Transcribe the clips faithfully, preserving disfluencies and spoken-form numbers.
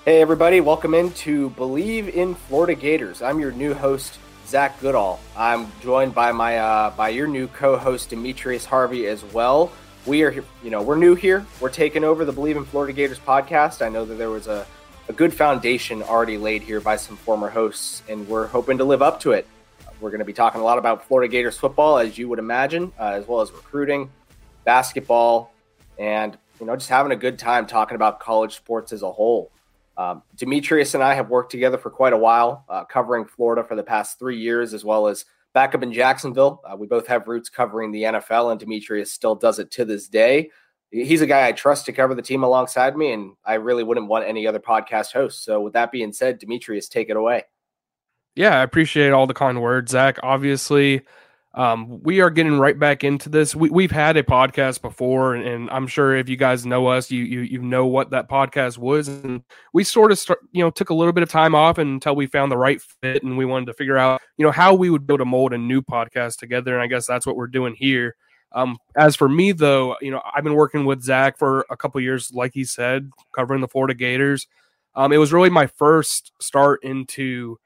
Hey everybody, welcome into Believe in Florida Gators. I'm your new host, Zach Goodall. I'm joined by my uh, by your new co-host, Demetrius Harvey, as well. We are, you know, we're new here. We're taking over the Believe in Florida Gators podcast. I know that there was a, a good foundation already laid here by some former hosts, and we're hoping to live up to it. We're going to be talking a lot about Florida Gators football, as you would imagine, uh, as well as recruiting, basketball, and you know, just having a good time talking about college sports as a whole. Um, Demetrius and I have worked together for quite a while, uh, covering Florida for the past three years, as well as back up in Jacksonville. Uh, we both have roots covering the N F L, and Demetrius still does it to this day. He's a guy I trust to cover the team alongside me, and I really wouldn't want any other podcast host. So with that being said, Demetrius, take it away. Yeah, I appreciate all the kind words, Zach. Obviously, um, we are getting right back into this. We, we've had a podcast before, and, and I'm sure if you guys know us, you you you know what that podcast was. And we sort of start, you know, took a little bit of time off until we found the right fit, and we wanted to figure out, you know, how we would be able to mold a new podcast together. And I guess that's what we're doing here. Um, as for me, though, you know, I've been working with Zach for a couple of years, like he said, covering the Florida Gators. Um, it was really my first start into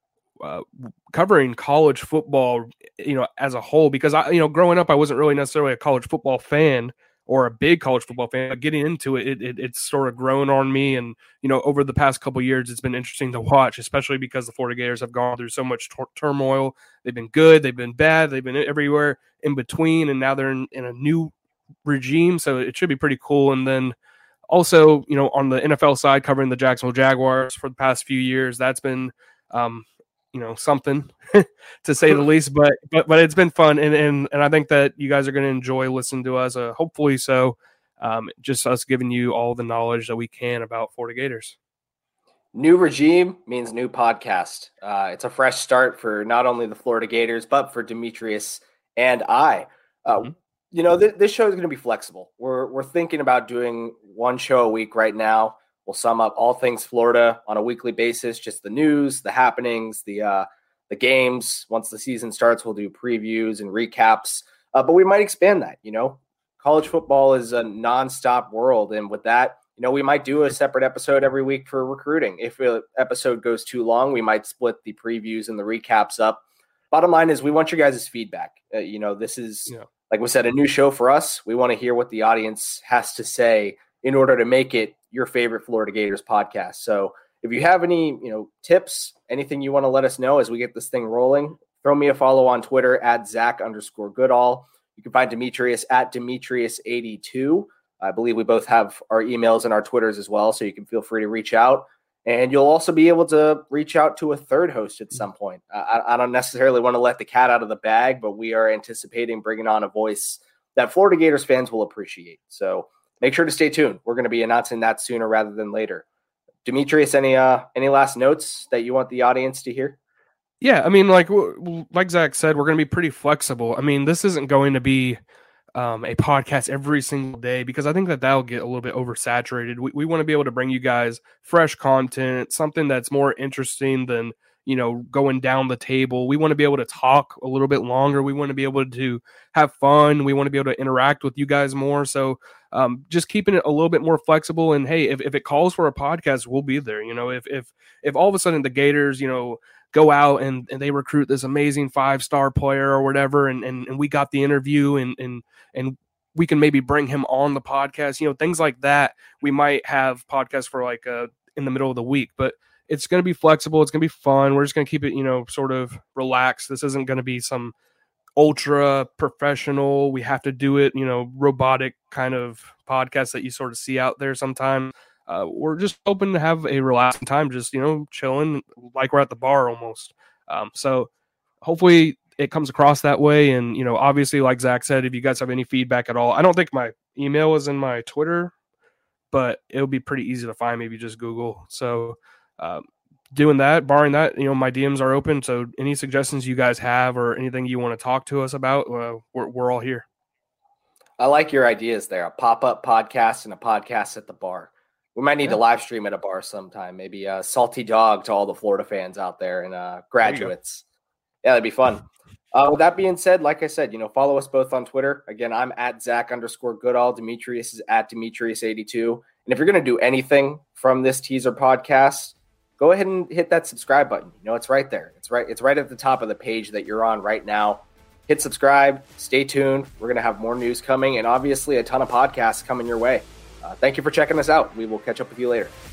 Uh, covering college football, you know, as a whole, because I, you know, growing up, I wasn't really necessarily a college football fan or a big college football fan, but getting into it, it, it it's sort of grown on me. And, you know, over the past couple of years, it's been interesting to watch, especially because the Florida Gators have gone through so much tor- turmoil. They've been good, they've been bad, they've been everywhere in between. And now they're in, in a new regime. So it should be pretty cool. And then also, you know, on the N F L side, covering the Jacksonville Jaguars for the past few years, that's been, um, you know, something to say the least, but, but, but it's been fun. And, and, and I think that you guys are going to enjoy listening to us. Uh, hopefully so. Um, just us giving you all the knowledge that we can about Florida Gators. New regime means new podcast. Uh, it's a fresh start for not only the Florida Gators, but for Demetrius and I. Uh, mm-hmm. You know, th- this show is going to be flexible. We're we're thinking about doing one show a week right now. We'll sum up all things Florida on a weekly basis, just the news, the happenings, the uh, the games. Once the season starts, we'll do previews and recaps. Uh, but we might expand that. You know, college football is a nonstop world, and with that, you know, we might do a separate episode every week for recruiting. If an episode goes too long, we might split the previews and the recaps up. Bottom line is, we want your guys' feedback. Uh, you know, this is, yeah. like we said, a new show for us. We want to hear what the audience has to say in order to make it your favorite Florida Gators podcast. So if you have any, you know, tips, anything you want to let us know as we get this thing rolling, throw me a follow on Twitter at Zach underscore Goodall. You can find Demetrius at Demetrius eighty-two. I believe we both have our emails and our Twitters as well, so you can feel free to reach out. And you'll also be able to reach out to a third host at some point. I, I don't necessarily want to let the cat out of the bag, but we are anticipating bringing on a voice that Florida Gators fans will appreciate. So make sure to stay tuned. We're going to be announcing that sooner rather than later. Demetrius, any uh, any last notes that you want the audience to hear? Yeah, I mean, like like Zach said, we're going to be pretty flexible. I mean, this isn't going to be um, a podcast every single day, because I think that that'll get a little bit oversaturated. We, we want to be able to bring you guys fresh content, something that's more interesting than, you know, going down the table. We want to be able to talk a little bit longer. We want to be able to have fun. We want to be able to interact with you guys more. So um, just keeping it a little bit more flexible. And hey, if, if it calls for a podcast, we'll be there. You know, if if if all of a sudden the Gators, you know, go out and, and they recruit this amazing five-star player or whatever, and, and, and we got the interview and and and we can maybe bring him on the podcast, you know, things like that. We might have podcasts for like uh, in the middle of the week, but it's going to be flexible. It's going to be fun. We're just going to keep it, you know, sort of relaxed. This isn't going to be some ultra professional, we have to do it, you know, robotic kind of podcast that you sort of see out there sometimes. Uh, we're just hoping to have a relaxing time, just, you know, chilling like we're at the bar almost. Um, so hopefully it comes across that way. And, you know, obviously, like Zach said, if you guys have any feedback at all, I don't think my email is in my Twitter, but it'll be pretty easy to find. Maybe just Google. So uh, doing that, barring that, you know, my D Ms are open. So any suggestions you guys have or anything you want to talk to us about, uh, we're, we're all here. I like your ideas there. A pop-up podcast and a podcast at the bar. We might need yeah. to live stream at a bar sometime. Maybe a salty dog to all the Florida fans out there and uh, graduates. Yeah, that'd be fun. Uh, with that being said, like I said, you know, follow us both on Twitter. Again, I'm at Zach underscore Goodall. Demetrius is at Demetrius eighty-two. And if you're going to do anything from this teaser podcast, go ahead and hit that subscribe button. You know, it's right there. It's right. It's right at the top of the page that you're on right now. Hit subscribe. Stay tuned. We're going to have more news coming and obviously a ton of podcasts coming your way. Uh, thank you for checking us out. We will catch up with you later.